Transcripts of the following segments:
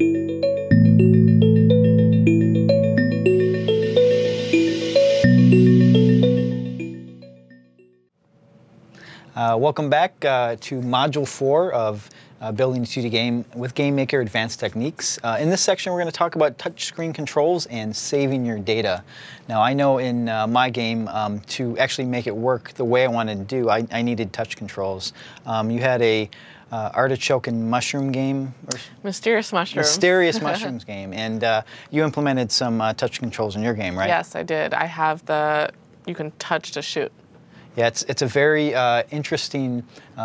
Welcome back to Module 4 of Building a 2D Game with GameMaker Advanced Techniques. In this section, we're going to talk about touchscreen controls and saving your data. Now, I know in my game, to actually make it work the way I wanted to do, I needed touch controls. You had a artichoke and mushroom game? Or Mysterious Mushrooms. Mysterious Mushrooms game. And you implemented some touch controls in your game, right? Yes, I did. I have you can touch to shoot. Yeah, it's a very interesting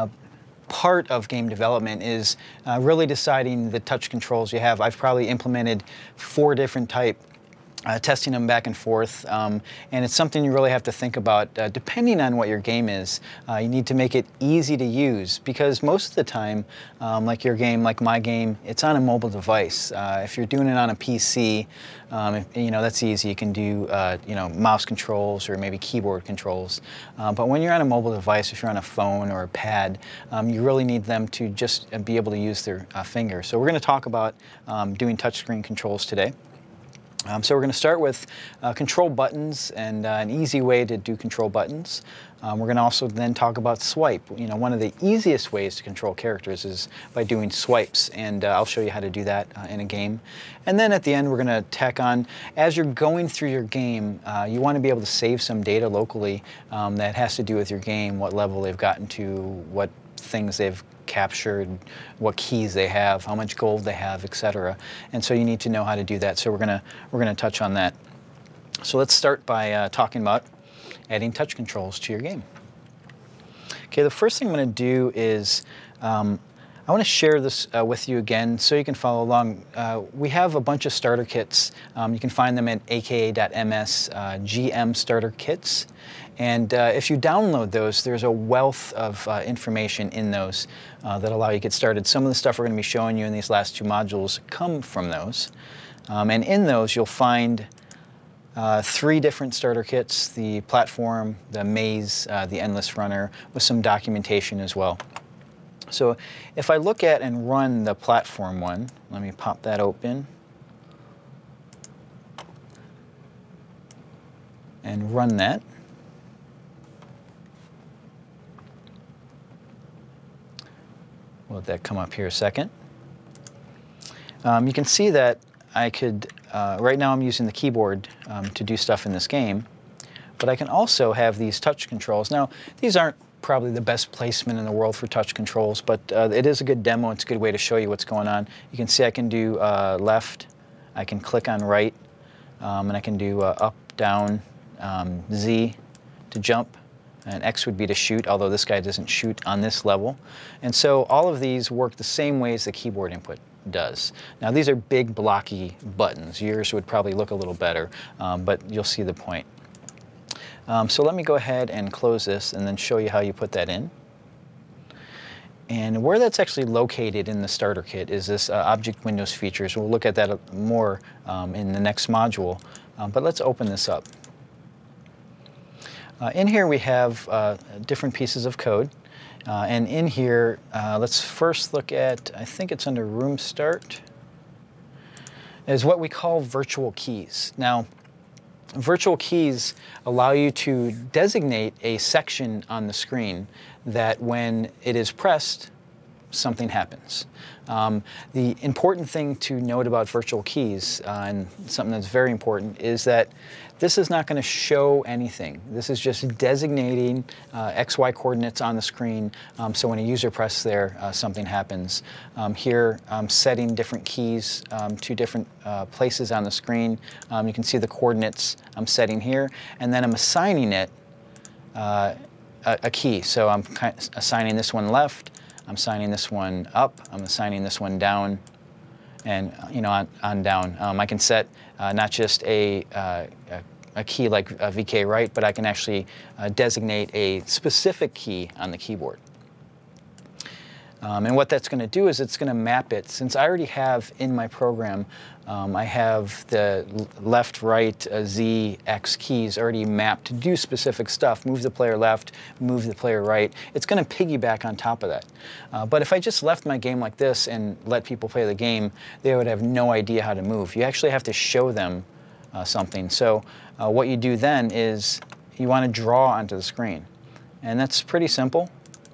part of game development is really deciding the touch controls you have. I've probably implemented 4 different type, testing them back and forth, and it's something you really have to think about depending on what your game is. You need to make it easy to use because most of the time, like your game, like my game, it's on a mobile device. If you're doing it on a PC, that's easy. You can do mouse controls or maybe keyboard controls. But when you're on a mobile device, if you're on a phone or a pad, you really need them to just be able to use their fingers. So we're going to talk about doing touchscreen controls today. So we're going to start with control buttons and an easy way to do control buttons. We're going to also then talk about swipe. One of the easiest ways to control characters is by doing swipes, and I'll show you how to do that in a game. And then at the end, we're going to tack on, as you're going through your game, you want to be able to save some data locally that has to do with your game, what level they've gotten to, what things they've captured, what keys they have, how much gold they have, etc. And so you need to know how to do that. So we're gonna touch on that. So let's start by talking about adding touch controls to your game. Okay, the first thing I'm going to do is I want to share this with you again so you can follow along. We have a bunch of starter kits. You can find them at aka.ms GM starter kits. And if you download those, there's a wealth of information in those that allow you to get started. Some of the stuff we're going to be showing you in these last 2 modules come from those. And in those, you'll find 3 different starter kits: the platform, the maze, the endless runner, with some documentation as well. So if I look at and run the platform one, let me pop that open and run that. We'll let that come up here a second. You can see that I could, right now I'm using the keyboard to do stuff in this game, but I can also have these touch controls. Now, these aren't probably the best placement in the world for touch controls, but it is a good demo. It's a good way to show you what's going on. You can see I can do left, I can click on right, and I can do up, down, Z to jump, and X would be to shoot, although this guy doesn't shoot on this level. And so all of these work the same way as the keyboard input does. Now these are big blocky buttons. Yours would probably look a little better, but you'll see the point. So let me go ahead and close this and then show you how you put that in. And where that's actually located in the starter kit is this Object Windows Features. We'll look at that more in the next module, but let's open this up. In here we have different pieces of code. And in here, let's first look at, I think it's under Room Start, is what we call virtual keys. Now, virtual keys allow you to designate a section on the screen that when it is pressed, something happens. The important thing to note about virtual keys, and something that's very important, is that this is not going to show anything. This is just designating XY coordinates on the screen, so when a user presses there, something happens. Here, I'm setting different keys to different places on the screen. You can see the coordinates I'm setting here, and then I'm assigning it a key. So I'm assigning this one left, I'm assigning this one up, I'm assigning this one down, and on down. I can set not just a key like VK right, but I can actually designate a specific key on the keyboard. And what that's going to do is it's going to map it. Since I already have in my program, I have the left, right, Z, X keys already mapped to do specific stuff. Move the player left, move the player right. It's going to piggyback on top of that. But if I just left my game like this and let people play the game, they would have no idea how to move. You actually have to show them something. So what you do then is you want to draw onto the screen. And that's pretty simple.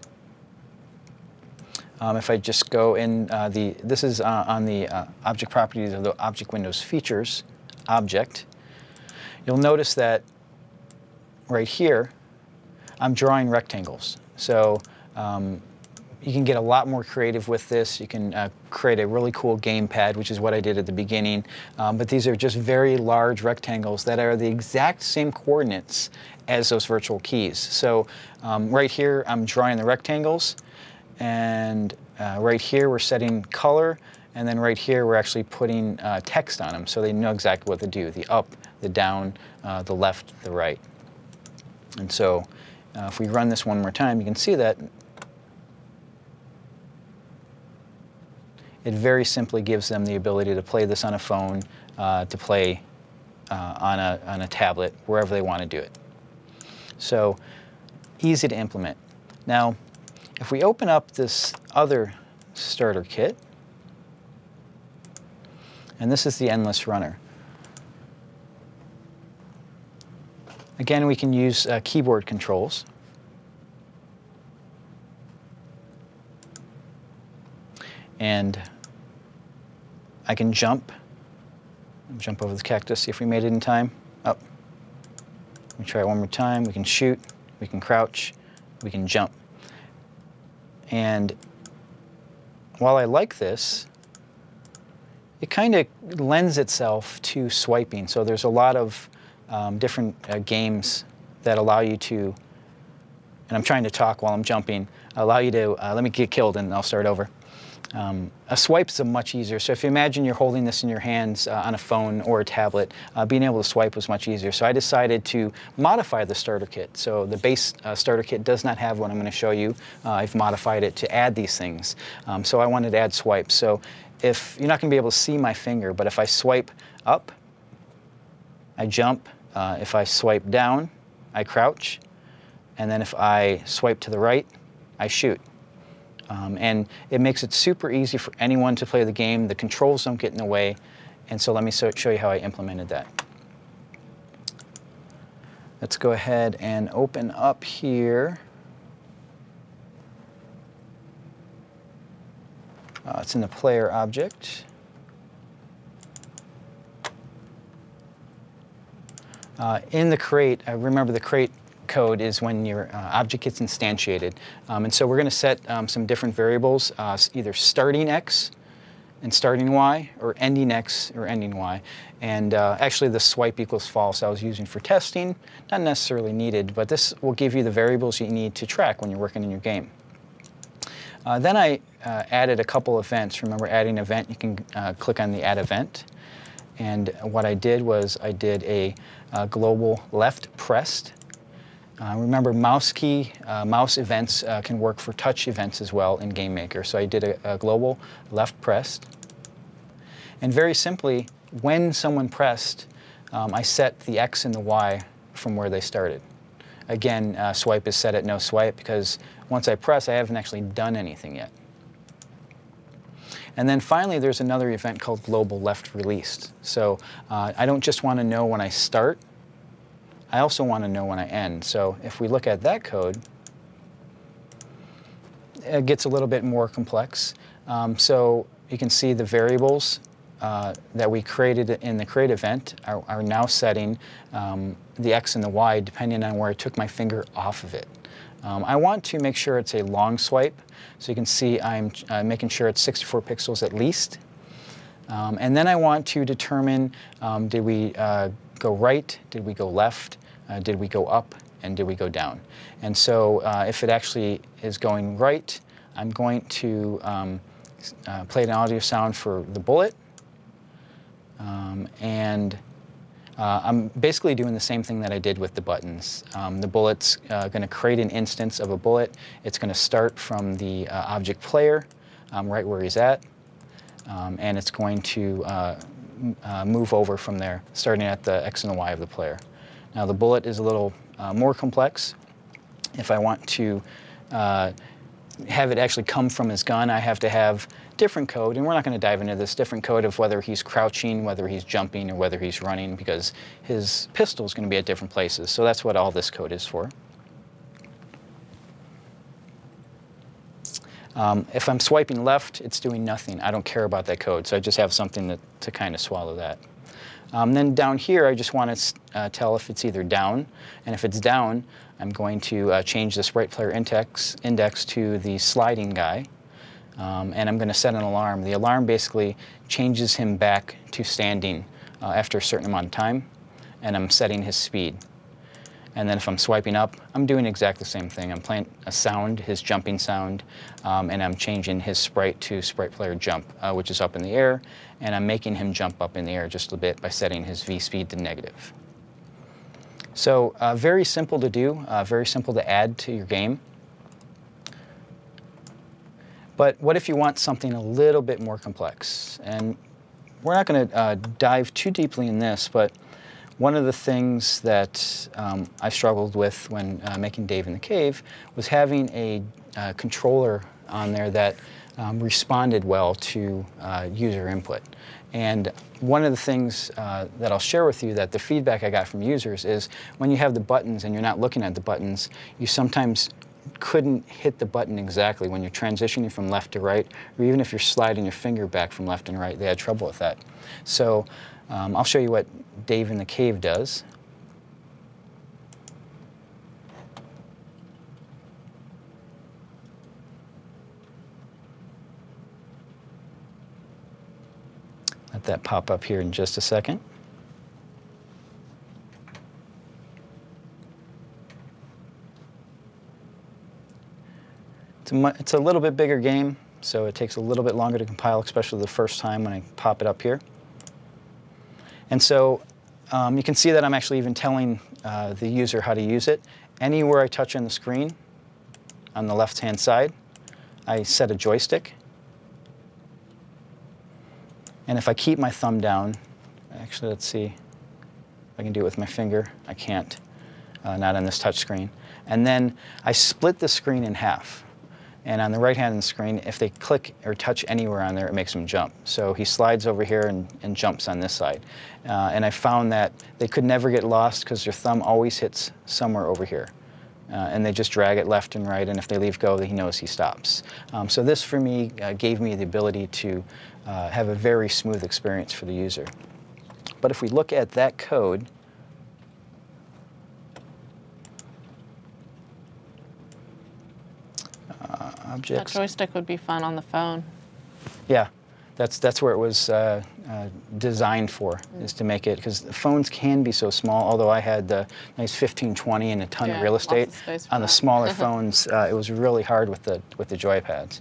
If I just go in this is on the object properties of the Object Windows Features object, you'll notice that right here, I'm drawing rectangles. So you can get a lot more creative with this. You can create a really cool gamepad, which is what I did at the beginning. But these are just very large rectangles that are the exact same coordinates as those virtual keys. So right here, I'm drawing the rectangles. And right here, we're setting color. And then right here, we're actually putting text on them so they know exactly what to do, the up, the down, the left, the right. And so if we run this one more time, you can see that it very simply gives them the ability to play this on a phone, to play on a tablet, wherever they want to do it. So easy to implement. Now, if we open up this other starter kit, and this is the Endless Runner. Again, we can use keyboard controls. And I can jump over the cactus, see if we made it in time. Oh, let me try it one more time. We can shoot, we can crouch, we can jump. And while I like this, it kind of lends itself to swiping. So there's a lot of different games that allow you to, and I'm trying to talk while I'm jumping, allow you to, let me get killed and I'll start over. A swipe is much easier. So if you imagine you're holding this in your hands on a phone or a tablet, being able to swipe was much easier. So I decided to modify the starter kit. So the base starter kit does not have what I'm going to show you. I've modified it to add these things. So I wanted to add swipes. So if you're not going to be able to see my finger, but if I swipe up, I jump. If I swipe down, I crouch. And then if I swipe to the right, I shoot. And it makes it super easy for anyone to play the game. The controls don't get in the way. And so let me show you how I implemented that. Let's go ahead and open up here. It's in the player object. In the crate, remember the crate code is when your object gets instantiated. And so we're going to set some different variables, either starting X and starting Y, or ending X or ending Y. And actually the swipe equals false I was using for testing, not necessarily needed, but this will give you the variables you need to track when you're working in your game. Then I added a couple events. Remember, adding an event, you can click on the Add Event. And what I did was I did a global left pressed. Remember, mouse events can work for touch events as well in GameMaker. So I did a global left pressed. And very simply, when someone pressed, I set the X and the Y from where they started. Again, swipe is set at no swipe because once I press, I haven't actually done anything yet. And then finally, there's another event called global left released. So I don't just want to know when I start. I also want to know when I end. So if we look at that code, it gets a little bit more complex. So you can see the variables that we created in the create event are now setting the X and the Y depending on where I took my finger off of it. I want to make sure it's a long swipe. So you can see I'm making sure it's 64 pixels at least. And then I want to determine, did we go right, did we go left, did we go up, and did we go down? And so if it actually is going right, I'm going to play an audio sound for the bullet. And I'm basically doing the same thing that I did with the buttons. The bullet's going to create an instance of a bullet. It's going to start from the object player, right where he's at, and it's going to move over from there, starting at the X and the Y of the player. Now the bullet is a little more complex. If I want to have it actually come from his gun, I have to have different code, and we're not going to dive into this, different code of whether he's crouching, whether he's jumping, or whether he's running, because his pistol is going to be at different places. So that's what all this code is for. If I'm swiping left, it's doing nothing. I don't care about that code, so I just have something to kind of swallow that. Then down here, I just want to tell if it's either down, and if it's down, I'm going to change the sprite player index to the sliding guy, and I'm going to set an alarm. The alarm basically changes him back to standing after a certain amount of time, and I'm setting his speed. And then if I'm swiping up, I'm doing exactly the same thing. I'm playing a sound, his jumping sound, and I'm changing his sprite to sprite player jump, which is up in the air, and I'm making him jump up in the air just a bit by setting his V speed to negative. So very simple to do, very simple to add to your game. But what if you want something a little bit more complex? And we're not going to dive too deeply in this, but one of the things that I struggled with when making Dave in the Cave was having a controller on there that responded well to user input. And one of the things that I'll share with you that the feedback I got from users is when you have the buttons and you're not looking at the buttons, you sometimes couldn't hit the button exactly when you're transitioning from left to right, or even if you're sliding your finger back from left and right, they had trouble with that. So I'll show you what Dave in the Cave does. Let that pop up here in just a second. It's a little bit bigger game, so it takes a little bit longer to compile, especially the first time when I pop it up here. And so you can see that I'm actually even telling the user how to use it. Anywhere I touch on the screen, on the left-hand side, I set a joystick. And if I keep my thumb down, actually, let's see if I can do it with my finger. I can't, not on this touch screen. And then I split the screen in half. And on the right hand of the screen, if they click or touch anywhere on there, it makes them jump. So he slides over here and jumps on this side. And I found that they could never get lost because their thumb always hits somewhere over here. And they just drag it left and right, and if they leave go, he knows he stops. So this, for me, gave me the ability to have a very smooth experience for the user. But if we look at that code, objects. That joystick would be fun on the phone. Yeah, that's where it was designed for, is to make it, because the phones can be so small, although I had the nice 1520 and a ton of real estate. On the smaller phones, it was really hard with the joypads.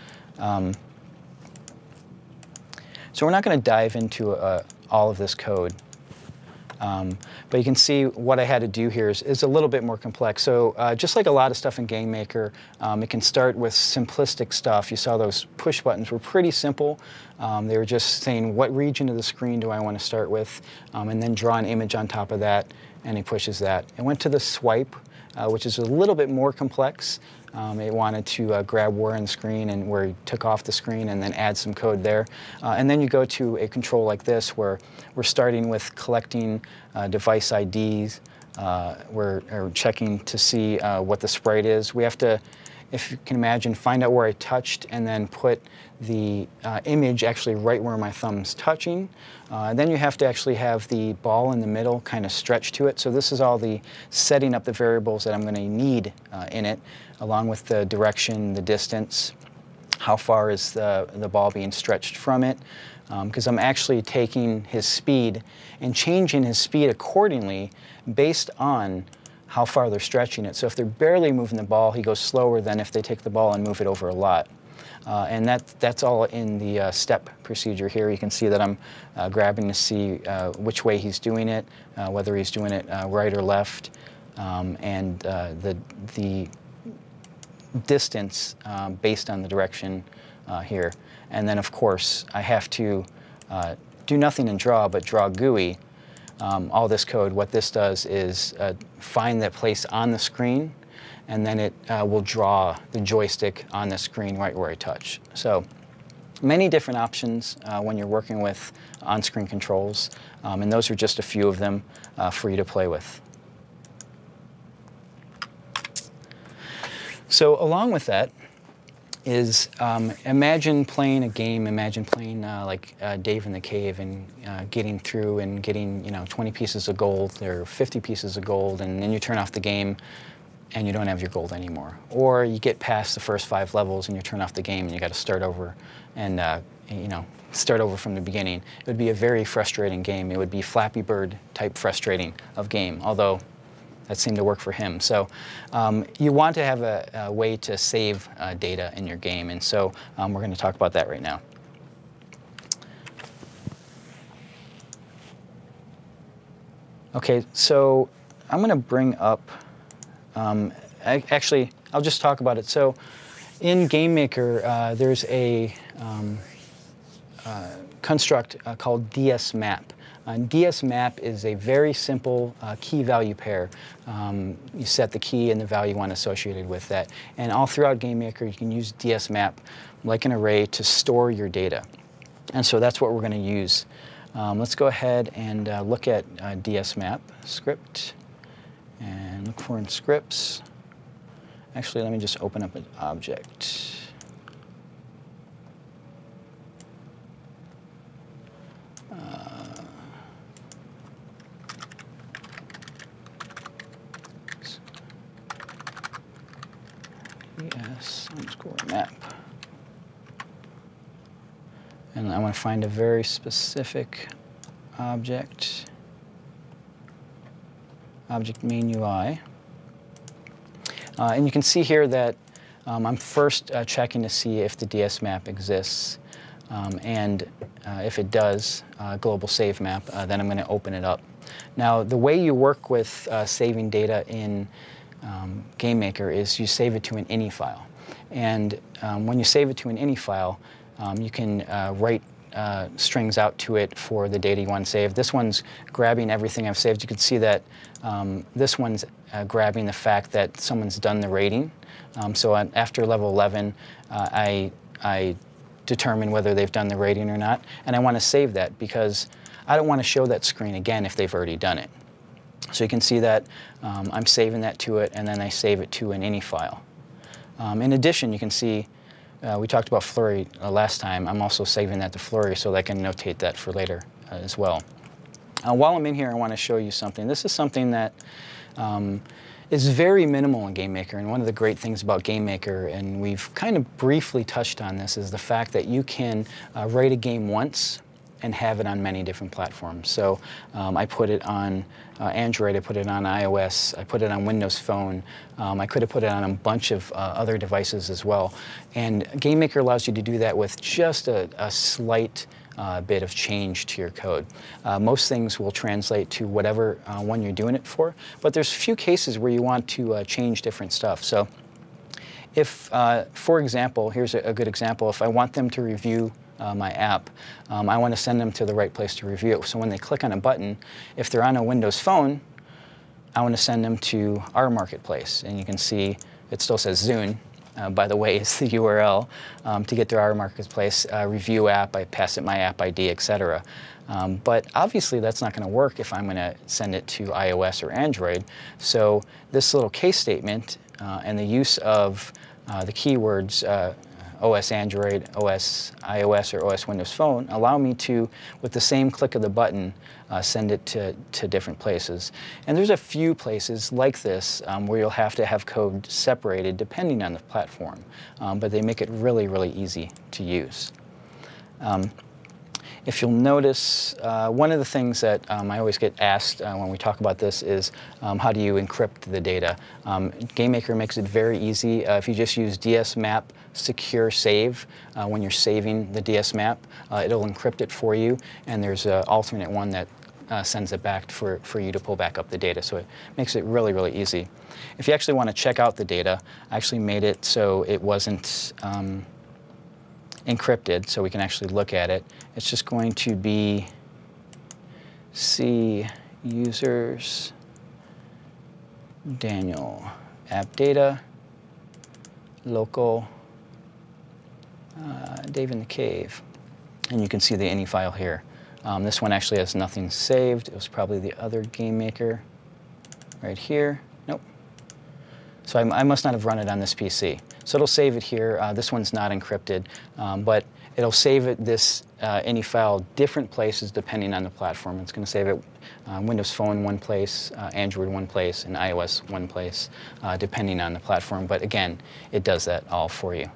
So we're not going to dive into all of this code. But you can see what I had to do here is a little bit more complex. So just like a lot of stuff in GameMaker, it can start with simplistic stuff. You saw those push buttons were pretty simple. They were just saying, what region of the screen do I want to start with? And then draw an image on top of that, and he pushes that. It went to the swipe, which is a little bit more complex. It wanted to grab where on the screen and where he took off the screen and then add some code there. And then you go to a control like this where we're starting with collecting device IDs. We're checking to see what the sprite is. We have to, if you can imagine, find out where I touched and then put the image actually right where my thumb's touching. Then you have to actually have the ball in the middle kind of stretch to it. So this is all the setting up the variables that I'm going to need in it, along with the direction, the distance, how far is the ball being stretched from it, because I'm actually taking his speed and changing his speed accordingly based on how far they're stretching it. So if they're barely moving the ball, he goes slower than if they take the ball and move it over a lot. And that's all in the step procedure here. You can see that I'm grabbing to see which way he's doing it, whether he's doing it right or left, and the distance based on the direction here. And then, of course, I have to do nothing in draw but draw GUI. All this code, what this does is find that place on the screen, and then it will draw the joystick on the screen right where I touch. So many different options when you're working with on-screen controls, and those are just a few of them for you to play with. So along with that is imagine playing a game, imagine playing like Dave in the Cave and getting through and getting 20 pieces of gold or 50 pieces of gold, and then you turn off the game and you don't have your gold anymore. Or you get past the first 5 levels and you turn off the game and you got to start over and start over from the beginning. It would be a very frustrating game. It would be Flappy Bird type frustrating of game, although that seemed to work for him. So you want to have a way to save data in your game, and so we're going to talk about that right now. Okay, so I'm going to bring up, actually, I'll just talk about it. So in GameMaker, there's a construct called DSMap. DSMap is a very simple key-value pair. You set the key and the value you want associated with that. And all throughout GameMaker, you can use DSMap like an array to store your data. And so that's what we're going to use. Let's go ahead and look at DSMap script and look for in scripts. Actually, let me just open up an object. ds_map. And I want to find a very specific object. Object main UI. And you can see here that I'm first checking to see if the DSMap exists. And if it does, global save map, then I'm going to open it up. Now, the way you work with saving data in GameMaker is you save it to an INI file. And when you save it to an INI file, you can write strings out to it for the data you want to save. This one's grabbing everything I've saved. You can see that this one's grabbing the fact that someone's done the rating. So after level 11, I determine whether they've done the rating or not. And I want to save that because I don't want to show that screen again if they've already done it. So you can see that I'm saving that to it, and then I save it to an INI file. In addition, you can see we talked about Flurry last time. I'm also saving that to Flurry so that I can notate that for later as well. While I'm in here, I want to show you something. This is something that is very minimal in GameMaker, and one of the great things about GameMaker, and we've kind of briefly touched on this, is the fact that you can write a game once and have it on many different platforms. So I put it on Android, I put it on iOS, I put it on Windows Phone. I could have put it on a bunch of other devices as well. And GameMaker allows you to do that with just a slight bit of change to your code. Most things will translate to whatever one you're doing it for, but there's a few cases where you want to change different stuff. So if, for example, here's a good example, if I want them to review my app, I want to send them to the right place to review it. So when they click on a button, if they're on a Windows Phone, I want to send them to our marketplace. And you can see it still says Zune, by the way, is the URL to get to our marketplace. Review app, I pass it my app ID, etc. But obviously that's not going to work if I'm going to send it to iOS or Android. So this little case statement and the use of the keywords OS Android, OS iOS, or OS Windows Phone allow me to, with the same click of the button, send it to different places. And there's a few places like this where you'll have to have code separated depending on the platform, but they make it really, really easy to use. If you'll notice, one of the things that I always get asked when we talk about this is how do you encrypt the data? GameMaker makes it very easy. If you just use DSMap Secure Save, when you're saving the DSMap, it'll encrypt it for you, and there's an alternate one that sends it back for you to pull back up the data. So it makes it really, really easy. If you actually want to check out the data, I actually made it so it wasn't encrypted, so we can actually look at it. It's just going to be C users Daniel app data local Dave in the cave, and you can see the ini file here. This one actually has nothing saved. It was probably the other GameMaker right here. Nope. So I must not have run it on this PC. So it'll save it here. This one's not encrypted, but it'll save it this ini file different places depending on the platform. It's going to save it Windows Phone one place, Android one place, and iOS one place, depending on the platform. But again, it does that all for you.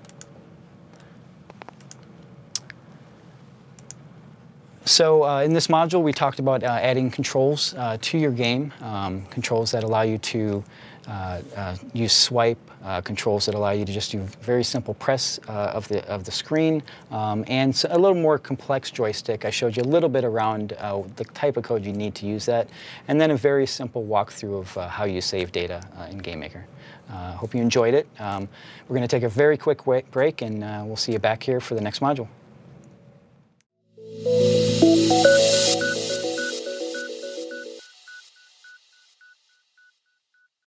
So in this module, we talked about adding controls to your game, controls that allow you to use swipe, controls that allow you to just do very simple press of the screen, and a little more complex joystick. I showed you a little bit around the type of code you need to use that, and then a very simple walkthrough of how you save data in GameMaker. Hope you enjoyed it. We're going to take a very quick break, and we'll see you back here for the next module.